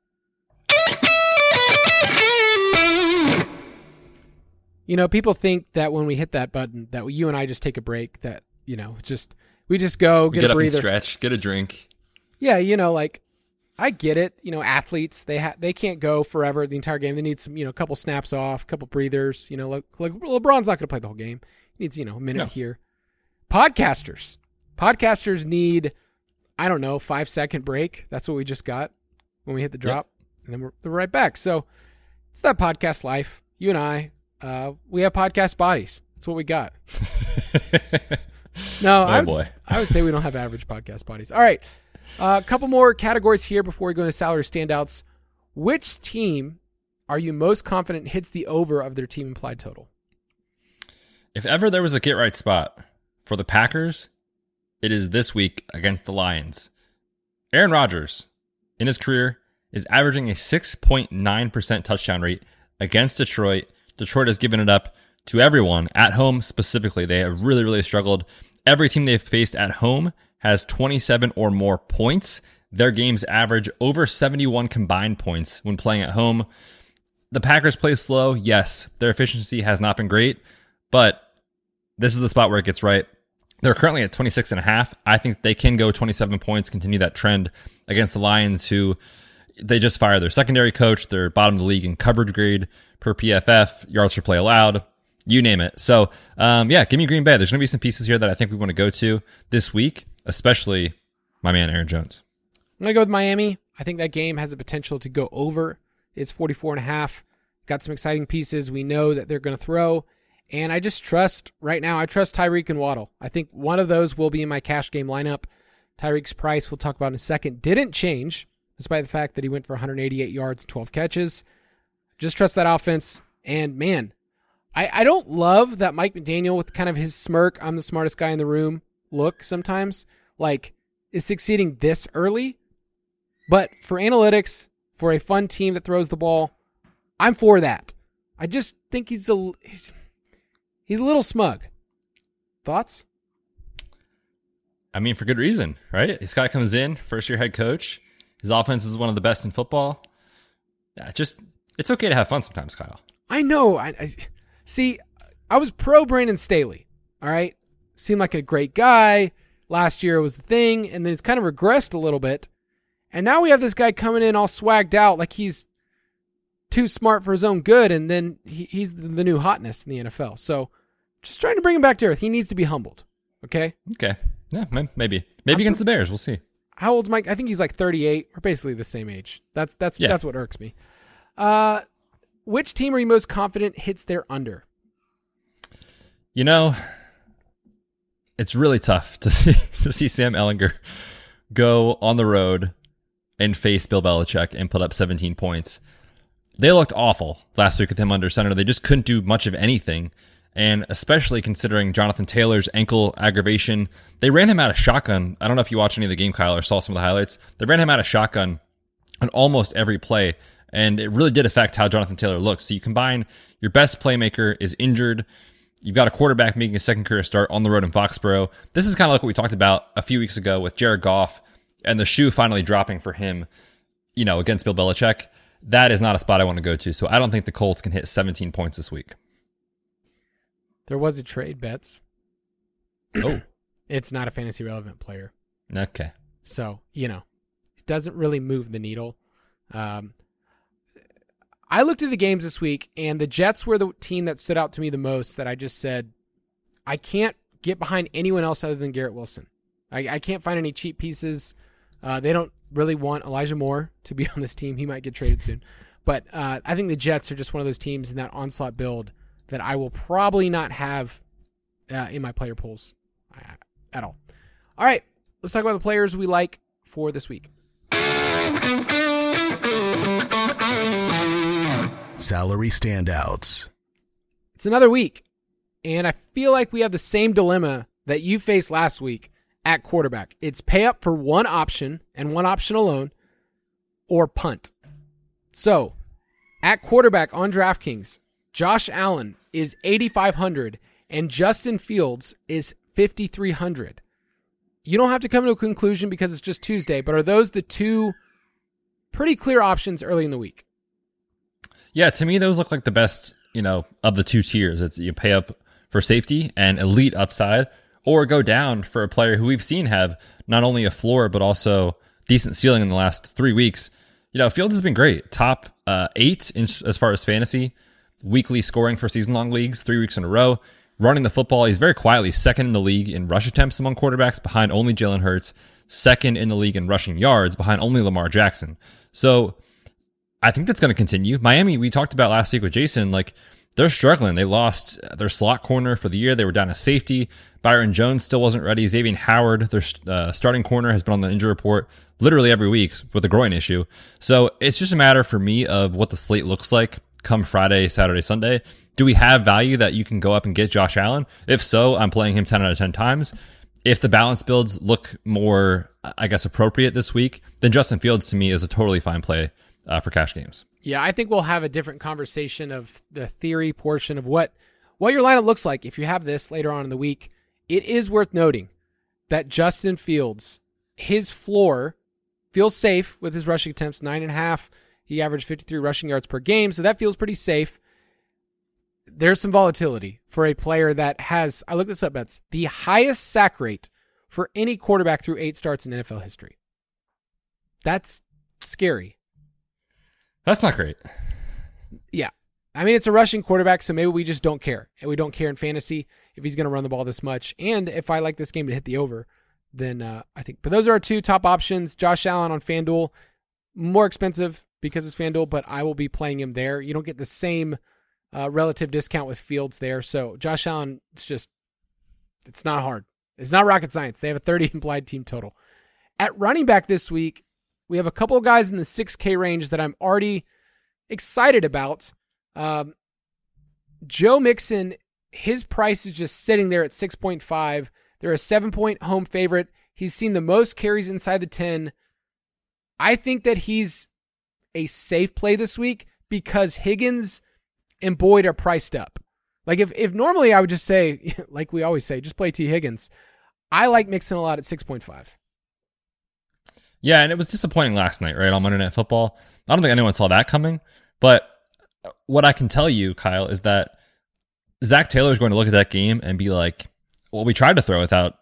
You know, people think that when we hit that button, that you and I just take a break, that, you know, we just go, get a breather. Get up and stretch, get a drink. Yeah, you know, like, I get it. You know, athletes, they can't go forever the entire game. They need some, you know, a couple snaps off, a couple breathers. You know, like LeBron's not going to play the whole game. He needs, you know, a minute here. Podcasters need, I don't know, 5-second break. That's what we just got when we hit the drop. Yep. And then we're right back. So it's that podcast life. You and I, we have podcast bodies. That's what we got. No, I would say we don't have average podcast bodies. All right. A couple more categories here before we go into salary standouts. Which team are you most confident hits the over of their team implied total? If ever there was a get-right spot for the Packers, it is this week against the Lions. Aaron Rodgers, in his career, is averaging a 6.9% touchdown rate against Detroit. Detroit has given it up to everyone. At home, specifically, they have really, really struggled. Every team they've faced at home has 27 or more points. Their games average over 71 combined points when playing at home. The Packers play slow. Yes, their efficiency has not been great, but this is the spot where it gets right. They're currently at 26.5. I think they can go 27 points, continue that trend against the Lions, who they just fired their secondary coach. They're bottom of the league in coverage grade per PFF, yards per play allowed, you name it. So, give me Green Bay. There's going to be some pieces here that I think we want to go to this week, especially my man Aaron Jones. I'm going to go with Miami. I think that game has the potential to go over. It's 44.5. Got some exciting pieces. We know that they're going to throw. And I just trust, right now, I trust Tyreek and Waddle. I think one of those will be in my cash game lineup. Tyreek's price, we'll talk about in a second, didn't change, despite the fact that he went for 188 yards, 12 catches. Just trust that offense. And, man, I don't love that Mike McDaniel with kind of his smirk, I'm the smartest guy in the room look sometimes, like, is succeeding this early. But for analytics, for a fun team that throws the ball, I'm for that. I just think he's a little smug. Thoughts? I mean, for good reason, right? This guy comes in, first-year head coach. His offense is one of the best in football. Yeah, it's okay to have fun sometimes, Kyle. I know. I see, I was pro Brandon Staley, all right? Seemed like a great guy. Last year was the thing, and then he's kind of regressed a little bit. And now we have this guy coming in all swagged out like he's too smart for his own good, and then he's the new hotness in the NFL. So just trying to bring him back to earth. He needs to be humbled, okay? Okay. Yeah, maybe. Maybe against the Bears. We'll see. How old's Mike? I think he's like 38. We're basically the same age. That's what irks me. Which team are you most confident hits their under? You know, it's really tough to see Sam Ehlinger go on the road and face Bill Belichick and put up 17 points. They looked awful last week with him under center. They just couldn't do much of anything. And especially considering Jonathan Taylor's ankle aggravation, they ran him out of shotgun. I don't know if you watched any of the game, Kyle, or saw some of the highlights. They ran him out of shotgun on almost every play. And it really did affect how Jonathan Taylor looked. So you combine your best playmaker is injured. You've got a quarterback making a second career start on the road in Foxborough. This is kind of like what we talked about a few weeks ago with Jared Goff and the shoe finally dropping for him, against Bill Belichick. That is not a spot I want to go to. So I don't think the Colts can hit 17 points this week. There was a trade, Betts. Oh. It's not a fantasy relevant player. Okay. So, it doesn't really move the needle. I looked at the games this week, and the Jets were the team that stood out to me the most that I just said, I can't get behind anyone else other than Garrett Wilson. I can't find any cheap pieces. They don't really want Elijah Moore to be on this team. He might get traded soon. But I think the Jets are just one of those teams in that onslaught build that I will probably not have in my player pools at all. All right, let's talk about the players we like for this week. Salary standouts. It's another week, and I feel like we have the same dilemma that you faced last week at quarterback. It's pay up for one option and one option alone, or punt. So, at quarterback on DraftKings, Josh Allen is 8,500 and Justin Fields is 5,300. You don't have to come to a conclusion because it's just Tuesday, but are those the two pretty clear options early in the week? Yeah, to me, those look like the best, of the two tiers. It's you pay up for safety and elite upside, or go down for a player who we've seen have not only a floor, but also decent ceiling in the last 3 weeks. Fields has been great. Top 8 as far as fantasy, weekly scoring for season-long leagues, 3 weeks in a row. Running the football, he's very quietly second in the league in rush attempts among quarterbacks, behind only Jalen Hurts. Second in the league in rushing yards, behind only Lamar Jackson. So I think that's going to continue. Miami, we talked about last week with Jason, they're struggling. They lost their slot corner for the year. They were down to safety. Byron Jones still wasn't ready. Xavier Howard, their starting corner, has been on the injury report literally every week with a groin issue. So it's just a matter for me of what the slate looks like come Friday, Saturday, Sunday. Do we have value that you can go up and get Josh Allen? If so, I'm playing him 10 out of 10 times. If the balance builds look more, appropriate this week, then Justin Fields to me is a totally fine play for cash games. Yeah, I think we'll have a different conversation of the theory portion of what your lineup looks like if you have this later on in the week. It is worth noting that Justin Fields, his floor feels safe with his rushing attempts, 9.5. He averaged 53 rushing yards per game, so that feels pretty safe. There's some volatility for a player that has, I looked this up, Bets, the highest sack rate for any quarterback through 8 starts in NFL history. That's scary. That's not great. Yeah. I mean, it's a rushing quarterback, so maybe we just don't care. And we don't care in fantasy if he's going to run the ball this much. And if I like this game to hit the over, then I think. But those are our two top options. Josh Allen on FanDuel, more expensive because it's FanDuel, but I will be playing him there. You don't get the same relative discount with Fields there. So Josh Allen, it's not hard. It's not rocket science. They have a 30 implied team total. At running back this week, we have a couple of guys in the 6K range that I'm already excited about. Joe Mixon, his price is just sitting there at 6.5. They're a 7-point home favorite. He's seen the most carries inside the 10. I think that he's a safe play this week because Higgins and Boyd are priced up. If normally I would just say, like we always say, just play T. Higgins. I like Mixon a lot at 6.5. Yeah, and it was disappointing last night, right, on Monday Night Football. I don't think anyone saw that coming, but what I can tell you, Kyle, is that Zach Taylor is going to look at that game and be like, well, we tried to throw without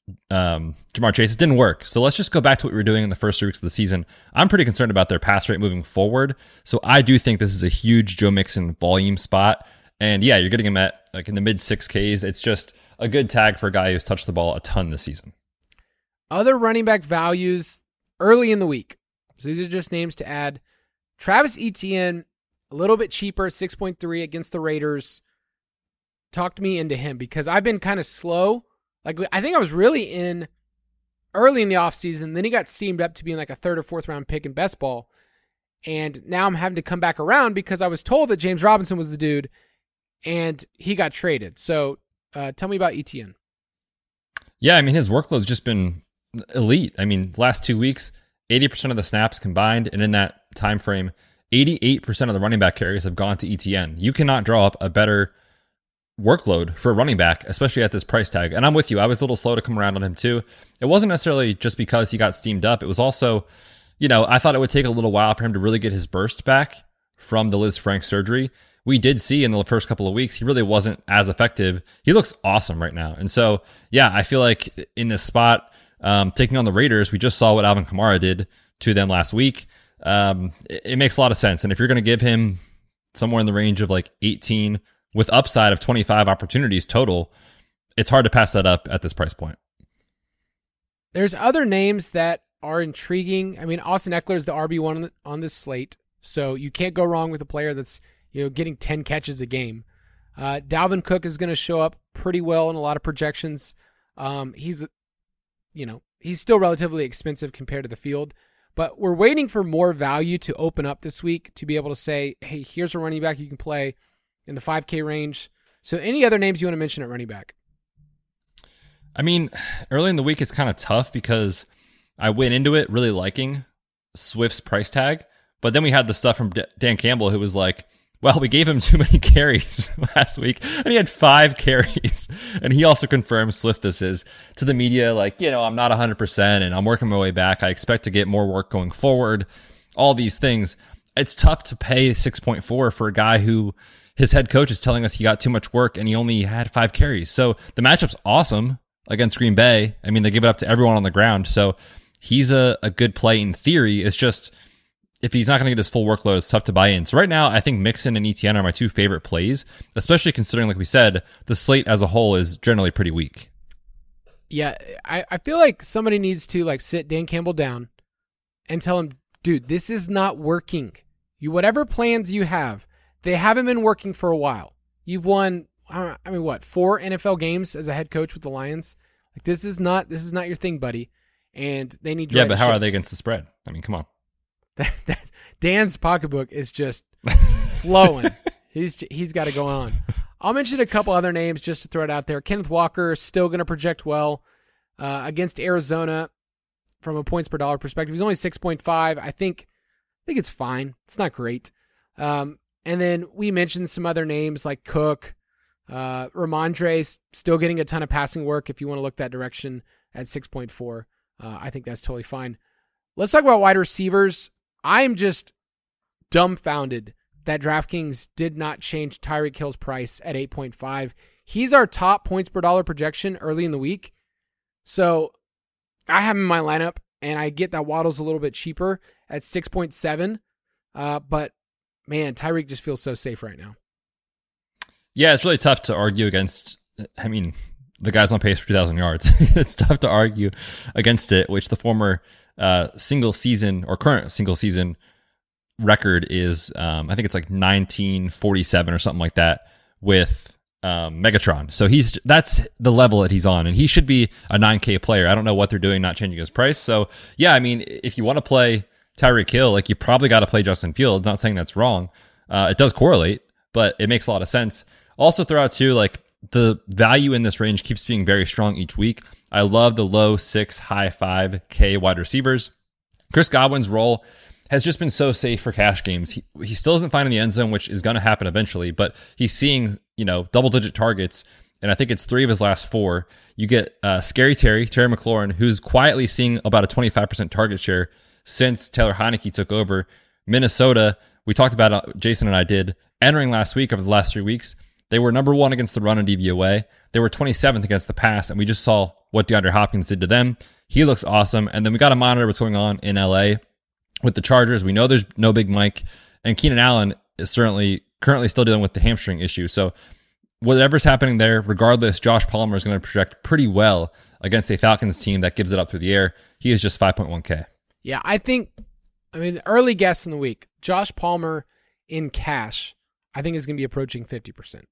Jamar Chase. It didn't work. So let's just go back to what we were doing in the first 3 weeks of the season. I'm pretty concerned about their pass rate moving forward. So I do think this is a huge Joe Mixon volume spot. And yeah, you're getting him at in the mid 6Ks. It's just a good tag for a guy who's touched the ball a ton this season. Other running back values early in the week. So these are just names to add. Travis Etienne, a little bit cheaper, 6.3 against the Raiders. Talked me into him because I've been kind of slow. I think I was really in early in the offseason. Then he got steamed up to being like a 3rd or 4th round pick in best ball. And now I'm having to come back around because I was told that James Robinson was the dude and he got traded. So tell me about Etienne. Yeah, I mean, his workload's just been elite. I mean, last 2 weeks, 80% of the snaps combined, and in that time frame, 88% of the running back carries have gone to Etienne. You cannot draw up a better workload for a running back, especially at this price tag. And I'm with you. I was a little slow to come around on him too. It wasn't necessarily just because he got steamed up. It was also, I thought it would take a little while for him to really get his burst back from the Liz Frank surgery. We did see in the first couple of weeks, he really wasn't as effective. He looks awesome right now. And so, yeah, I feel like in this spot, taking on the Raiders, we just saw what Alvin Kamara did to them last week. It makes a lot of sense. And if you're going to give him somewhere in the range of 18 with upside of 25 opportunities total, it's hard to pass that up at this price point. There's other names that are intriguing. I mean, Austin Eckler is the RB1 on this slate, so you can't go wrong with a player that's getting 10 catches a game. Dalvin Cook is going to show up pretty well in a lot of projections. He's still relatively expensive compared to the field, But we're waiting for more value to open up this week to be able to say, hey, here's a running back you can play in the 5K range. So any other names you want to mention at running back? I mean, early in the week, it's kind of tough because I went into it really liking Swift's price tag. But then we had the stuff from Dan Campbell, who was like, well, we gave him too many carries last week, and he had 5 carries. And he also confirmed Swift this is to the media, like, I'm not 100% and I'm working my way back. I expect to get more work going forward, all these things. It's tough to pay 6.4 for a guy who his head coach is telling us he got too much work and he only had 5 carries. So the matchup's awesome against Green Bay. I mean, they give it up to everyone on the ground. So he's a good play in theory. It's just, if he's not going to get his full workload, it's tough to buy in. So right now, I think Mixon and ETN are my 2 favorite plays, especially considering, like we said, the slate as a whole is generally pretty weak. Yeah, I feel like somebody needs to sit Dan Campbell down and tell him, dude, this is not working. Whatever plans you have, they haven't been working for a while. You've won, 4 NFL games as a head coach with the Lions. This is not your thing, buddy. And they need. Yeah, but how are they against the spread? I mean, come on. Dan's pocketbook is just flowing. He's got it going on. I'll mention a couple other names just to throw it out there. Kenneth Walker is still going to project well against Arizona from a points per dollar perspective. He's only 6.5. I think it's fine. It's not great. And then we mentioned some other names like Cook. Ramondre's still getting a ton of passing work if you want to look that direction at 6.4. I think that's totally fine. Let's talk about wide receivers. I'm just dumbfounded that DraftKings did not change Tyreek Hill's price at 8.5. He's our top points per dollar projection early in the week. So I have him in my lineup, and I get that Waddle's a little bit cheaper at 6.7. But, man, Tyreek just feels so safe right now. Yeah, it's really tough to argue against. I mean, the guy's on pace for 2,000 yards. It's tough to argue against it, which the former single season or current single season record is, I think it's 1947 or something like that with Megatron. So that's the level that he's on, and he should be a 9K player. I don't know what they're doing, not changing his price. So yeah, I mean, if you want to play Tyreek Hill, you probably got to play Justin Fields. Not saying that's wrong. It does correlate, but it makes a lot of sense. Also throw out too, the value in this range keeps being very strong each week. I love the low 6, high 5K wide receivers. Chris Godwin's role has just been so safe for cash games. He still isn't finding the end zone, which is going to happen eventually, but he's seeing, double-digit targets, and I think it's 3 of his last 4. You get Scary Terry McLaurin, who's quietly seeing about a 25% target share since Taylor Heineke took over. Minnesota, we talked about, Jason and I did, entering last week over the last 3 weeks. They were number 1 against the run and DVOA. They were 27th against the pass, and we just saw what DeAndre Hopkins did to them. He looks awesome. And then we got to monitor what's going on in LA with the Chargers. We know there's no Big Mike, and Keenan Allen is currently still dealing with the hamstring issue. So whatever's happening there, regardless, Josh Palmer is going to project pretty well against a Falcons team that gives it up through the air. He is just 5.1K. Yeah, the early guess in the week, Josh Palmer in cash, I think is going to be approaching 50%.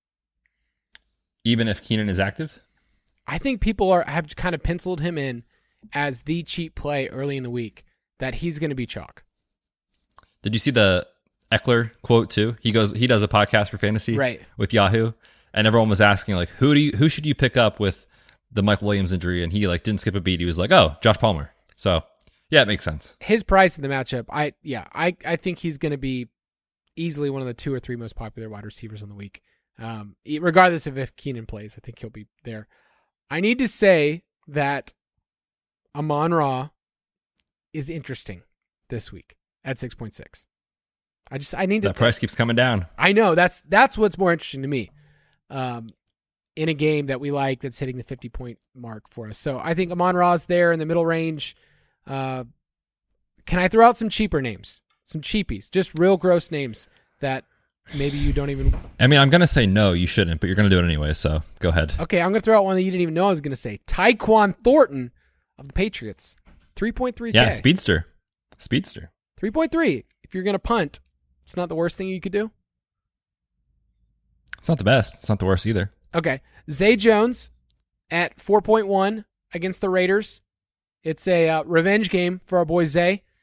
Even if Keenan is active? I think people have kind of penciled him in as the cheap play early in the week, that he's going to be chalk. Did you see the Eckler quote too? He does a podcast for fantasy with Yahoo, and everyone was asking who should you pick up with the Mike Williams injury, and he didn't skip a beat. He was like, oh, Josh Palmer. So yeah, it makes sense. His price in the matchup, I think he's going to be easily one of the 2 or 3 most popular wide receivers on the week. Regardless of if Keenan plays, I think he'll be there. I need to say that Amon-Ra is interesting this week at 6.6. That price keeps coming down. I know that's what's more interesting to me. In a game that we like, that's hitting the 50-point mark for us. So I think Amon-Ra's there in the middle range. Can I throw out some cheaper names? Some cheapies, just real gross names that maybe you don't even... I mean, I'm going to say no, you shouldn't, but you're going to do it anyway, so go ahead. Okay, I'm going to throw out one that you didn't even know I was going to say. Tyquan Thornton of the Patriots. 3.3K. Yeah, speedster. 3.3. If you're going to punt, it's not the worst thing you could do. It's not the best. It's not the worst either. Okay. Zay Jones at 4.1 against the Raiders. It's a revenge game for our boy Zay.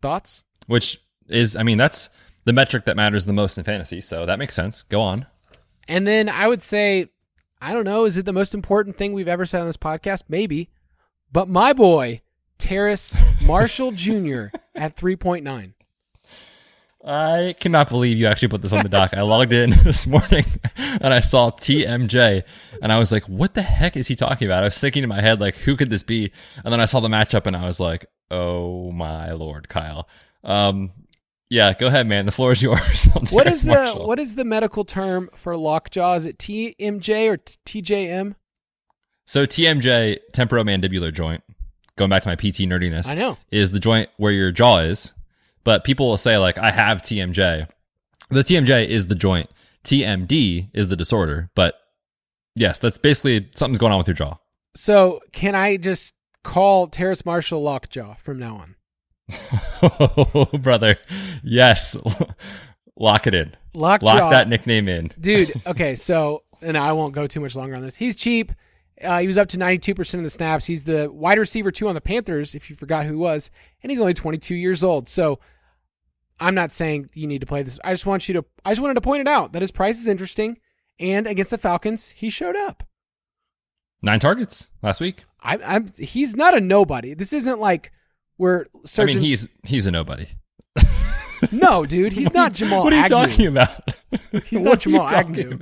Thoughts? Which is, I mean, that's the metric that matters the most in fantasy. So that makes sense. Go on. And then I would say, I don't know, is it the most important thing we've ever said on this podcast? Maybe. But my boy, Terrace Marshall Jr. at 3.9. I cannot believe you actually put this on the doc. I logged in this morning and I saw TMJ and I was like, what the heck is he talking about? I was thinking in my head, like, who could this be? And then I saw the matchup and I was like, oh my Lord, Kyle. Yeah, go ahead, man. The floor is yours. What is the medical term for lockjaw? Is it TMJ or TJM? So TMJ, temporomandibular joint, going back to my PT nerdiness, I know, is the joint where your jaw is. But people will say, like, I have TMJ. The TMJ is the joint. TMD is the disorder. But yes, that's basically something's going on with your jaw. So can I just call Terrace Marshall Lockjaw from now on? Oh, brother. Yes. Lock it in. Lockjaw. Lock that nickname in. Dude, okay, so, and I won't go too much longer on this. He's cheap. He was up to 92% of the snaps. He's the wide receiver 2 on the Panthers, if you forgot who he was, and he's only 22 years old. So I'm not saying you need to play this. I just wanted to point it out that his price is interesting, and against the Falcons, he showed up. 9 targets last week. He's not a nobody. This isn't like we're searching. I mean, he's a nobody. No, dude, he's not Jamal What are you Agnew. talking about? He's not Jamal Agnew.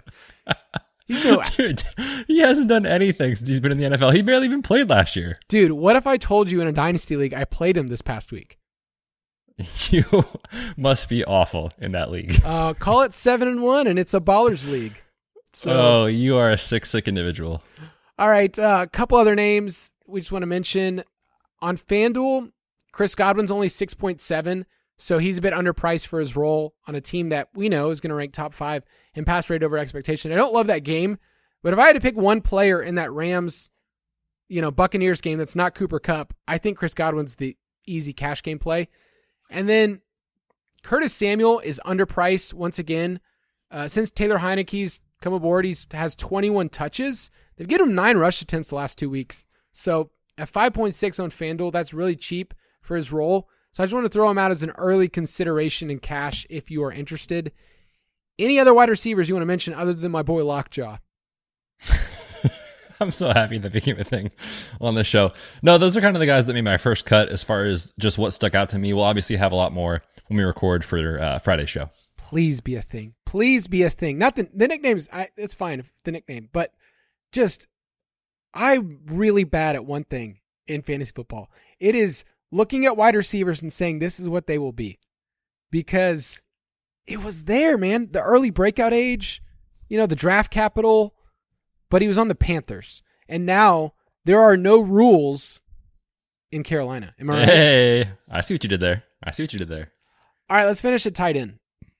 Dude, he hasn't done anything since he's been in the NFL. He barely even played last year. Dude, what if I told you in a Dynasty League I played him this past week? You must be awful in that league. Call it 7-1, and it's a Ballers League. So, you are a sick individual. All right, a couple other names we just want to mention. On FanDuel, Chris Godwin's only 6.7, so he's a bit underpriced for his role on a team that we know is going to rank top 5 in pass rate over expectation. I don't love that game, but if I had to pick one player in that Rams, Buccaneers game that's not Cooper Kupp, I think Chris Godwin's the easy cash game play. And then Curtis Samuel is underpriced once again. Since Taylor Heineke's come aboard, he has 21 touches. They've given him 9 rush attempts the last 2 weeks. So at 5.6 on FanDuel, that's really cheap for his role. So I just want to throw him out as an early consideration in cash if you are interested. Any other wide receivers you want to mention other than my boy Lockjaw? I'm so happy that became a thing on the show. No, those are kind of the guys that made my first cut as far as just what stuck out to me. We'll obviously have a lot more when we record for Friday's show. Please be a thing. Please be a thing. Not the nicknames. It's fine if the nickname, but just I'm really bad at one thing in fantasy football. It is looking at wide receivers and saying this is what they will be, because it was there, man. The early breakout age, the draft capital, but he was on the Panthers. And now there are no rules in Carolina. Am I right? Hey, I see what you did there. All right, let's finish at tight end.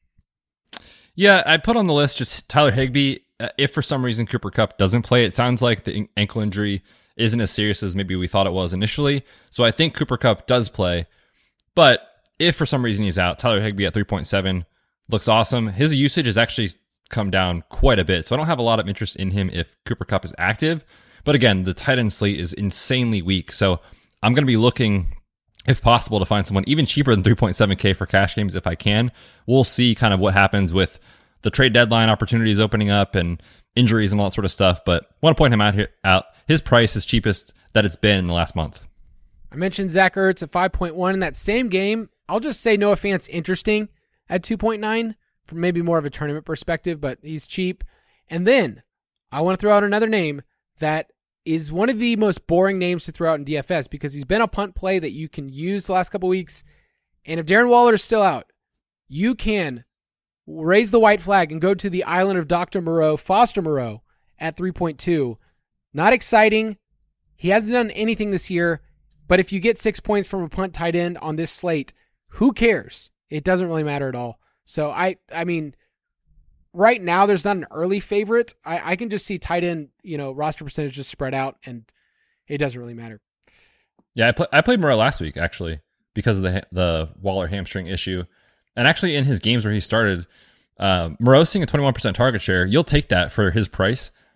Yeah, I put on the list just Tyler Higbee. If for some reason Cooper Kupp doesn't play, it sounds like the ankle injury isn't as serious as maybe we thought it was initially. So I think Cooper Kupp does play. But if for some reason he's out, Tyler Higbee at 3.7 looks awesome. His usage has actually come down quite a bit. So I don't have a lot of interest in him if Cooper Kupp is active. But again, the tight end slate is insanely weak. So I'm going to be looking, if possible, to find someone even cheaper than 3.7K for cash games if I can. We'll see kind of what happens with the trade deadline opportunities opening up and injuries and all that sort of stuff. But I want to point him out. His price is cheapest that it's been in the last month. I mentioned Zach Ertz at 5.1 in that same game. I'll just say Noah Fant's interesting at 2.9 from maybe more of a tournament perspective, but he's cheap. And then I want to throw out another name that is one of the most boring names to throw out in DFS because he's been a punt play that you can use the last couple weeks. And if Darren Waller is still out, you can raise the white flag and go to the island of Dr. Moreau, Foster Moreau, at 3.2. Not exciting. He hasn't done anything this year, but if you get 6 points from a punt tight end on this slate, who cares? It doesn't really matter at all. So, I mean, right now there's not an early favorite. I can just see tight end, roster percentage just spread out, and it doesn't really matter. Yeah, I played Moreau last week, actually, because of the Waller hamstring issue. And actually, in his games where he started, Moreau seeing a 21% target share, you'll take that for his price.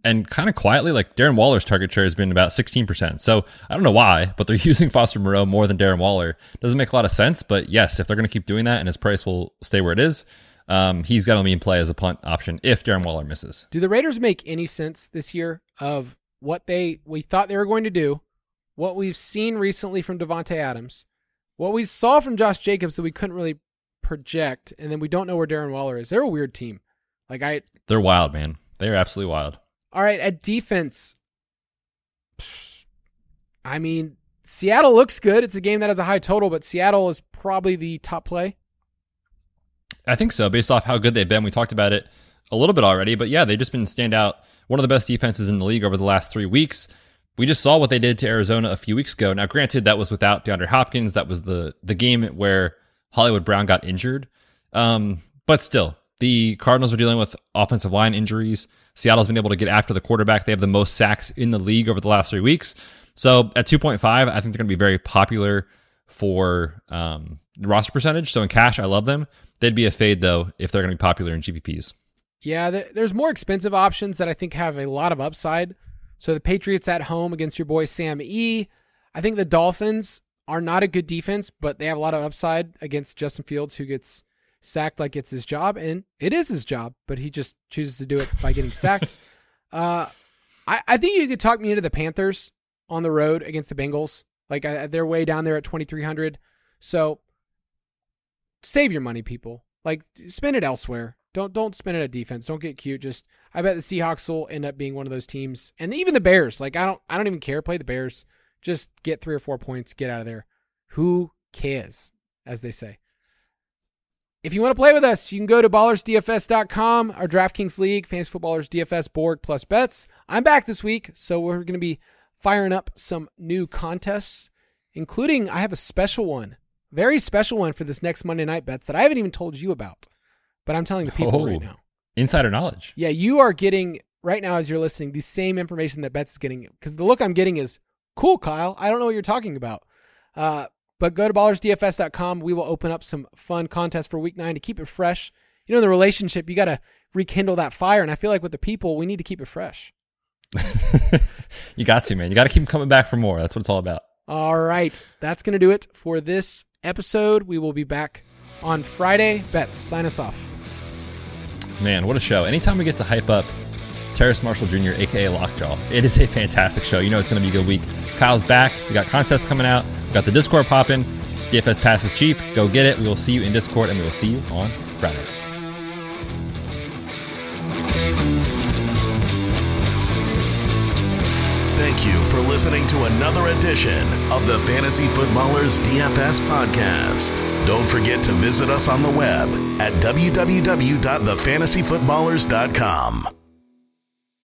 And kind of quietly, like Darren Waller's target share has been about 16%. So I don't know why, but they're using Foster Moreau more than Darren Waller. Doesn't make a lot of sense, but yes, if they're going to keep doing that and his price will stay where it is, he's got to be in play as a punt option if Darren Waller misses. Do the Raiders make any sense this year of what we thought they were going to do, what we've seen recently from Devontae Adams, what we saw from Josh Jacobs that we couldn't really project, and then we don't know where Darren Waller is? They're a weird team. They're wild, man. They're absolutely wild. All right, at defense, I mean, Seattle looks good. It's a game that has a high total, but Seattle is probably the top play. I think so, based off how good they've been. We talked about it a little bit already, but yeah, they've just been standout. One of the best defenses in the league over the last 3 weeks. We just saw what they did to Arizona a few weeks ago. Now, granted, that was without DeAndre Hopkins. That was the game where Hollywood Brown got injured. But still, the Cardinals are dealing with offensive line injuries. Seattle's been able to get after the quarterback. They have the most sacks in the league over the last 3 weeks. So at 2.5, I think they're going to be very popular for roster percentage. So in cash, I love them. They'd be a fade, though, if they're going to be popular in GPPs. Yeah, there's more expensive options that I think have a lot of upside. So the Patriots at home against your boy Sam E. I think the Dolphins are not a good defense, but they have a lot of upside against Justin Fields, who gets sacked like it's his job, and it is his job, but he just chooses to do it by getting sacked. I think you could talk me into the Panthers on the road against the Bengals. They're way down there at 2,300. So save your money, people. Spend it elsewhere. Don't spend it at defense. Don't get cute. I bet the Seahawks will end up being one of those teams, and even the Bears. I don't even care. Play the Bears. Just get 3 or 4 points. Get out of there. Who cares, as they say. If you want to play with us, you can go to ballersdfs.com, our DraftKings League, Fantasy Footballers DFS board plus bets. I'm back this week, so we're going to be firing up some new contests, including I have a special one, very special one for this next Monday Night Bets that I haven't even told you about, but I'm telling the people right now. Insider knowledge. Yeah, you are getting, right now as you're listening, the same information that Bets is getting, because the look I'm getting is, cool, Kyle, I don't know what you're talking about. But go to ballersdfs.com. We will open up some fun contests for week 9 to keep it fresh. You know, in the relationship, you got to rekindle that fire. And I feel like with the people, we need to keep it fresh. You got to, man. You got to keep coming back for more. That's what it's all about. All right. That's going to do it for this episode. We will be back on Friday. Bets, sign us off. Man, what a show. Anytime we get to hype up Terrace Marshall Jr., a.k.a. Lockjaw, it is a fantastic show. You know it's going to be a good week. Kyle's back. We got contests coming out. We got the Discord popping. DFS Pass is cheap. Go get it. We will see you in Discord, and we will see you on Friday. Thank you for listening to another edition of the Fantasy Footballers DFS podcast. Don't forget to visit us on the web at www.thefantasyfootballers.com.